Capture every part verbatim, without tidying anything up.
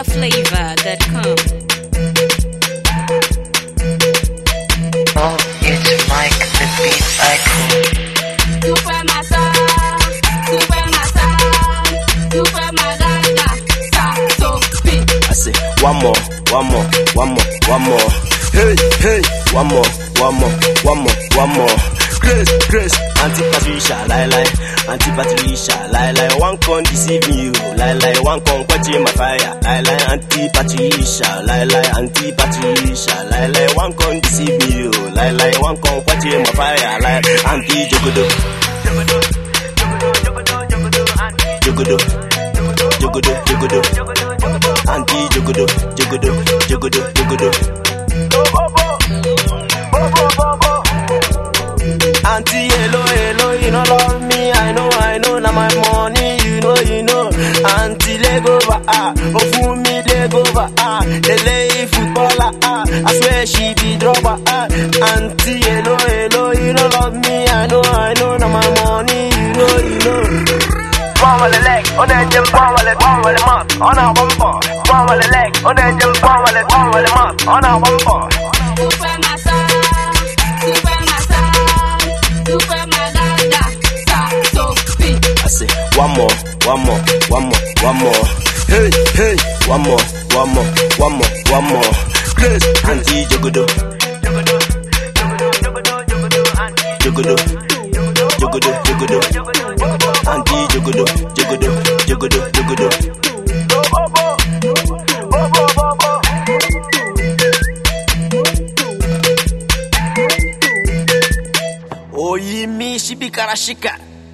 flavor dot com. Oh, it's Mike the Beat Icon. Super Masa, Super Masa, Super Madonna, Sato Beat. I say one more, one more, one more, one more. Hey, hey, one more, one more, one more, one more. Grace, Grace, Auntie Patricia, lie lie, Auntie Patricia, lie lie. One con deceive you, lie lie. One con quench my fire, lie lie. Auntie Patricia, lie lie, Auntie Patricia, lie lie. One con deceive you, lie lie. One con quench my fire, lie. Auntie Jogodo, Jogodo, Jogodo, Jogodo, Jogodo, Auntie Jogodo, Jogodo, Jogodo, Jogodo. Auntie, hello, hello, you know love me, I know, I know, now my money, you know, you know. Auntie, leg over, ah, oh, fool me, leg over, ah, they lay footballer, ah, I swear she be dropper, ah. Auntie, hello, hello, you know love me, I know, I know, now my money, you know, you know. Bomb on the leg, on the gym, bomb on the bomb on the mouth, on our bumper. Bomb on the leg, on the gym, bomb on the bomb on the mouth, on our bumper. Super Masa, Super Masa, Super Madonna, Sato Beat. I say one more, one more, one more, one more. Hey, hey, one more, one more, one more, one more. Grace, Auntie Jogodo, Jogodo, Jogodo, Jogodo, Jogodo, Auntie Jogodo, Jogodo, Jogodo, Jogodo. Oh, ye me, she be karashika.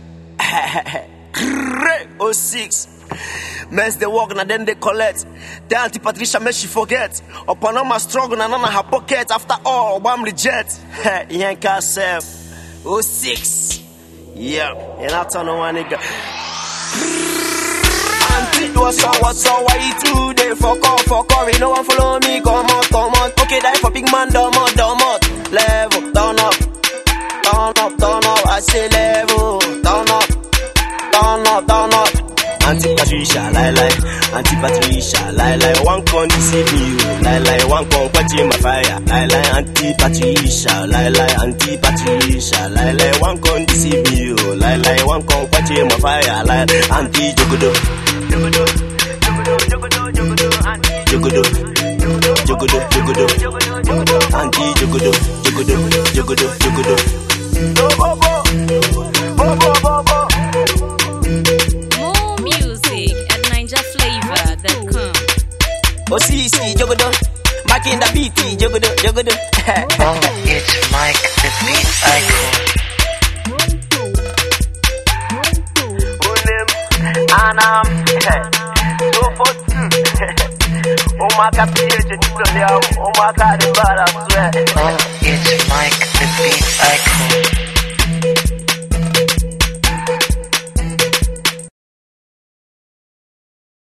Oh, six. Mess they walk and then they collect. The Auntie Patricia mess she forget. Upon all my struggle and on her pocket. After all, one reject. Yanka self. Oh, six. Yeah, and I turn on one nigga. Auntie, what's up, what's up, why you today? Fuck off, fuck off, you know one follow me, come on, come on. Okay, die for big man, dumb out, dumb out. Level, down up, down up, down up. I say level, down up, down up, down up. Auntie Patricia, lie lie, Auntie Patricia, lie lie. One con deceive you, lie lie. One con quench my fire, lie lie. Auntie Patricia, lie lie, Auntie Patricia, lie lie. One con deceive you, lie lie. One con quench my fire, lie. Auntie Jogodo, Jogodo, Jogodo, Jogodo, Jogodo, Jogodo, Jogodo, Auntie Jogodo, Jogodo, Jogodo, Jogodo. Oh, see, see, Jogodo, back in the B T, Jogodo, Jogodo. Oh, it's Mike the Beat Icon. Anam, so for two. Oh, my God, oh, my God, I swear.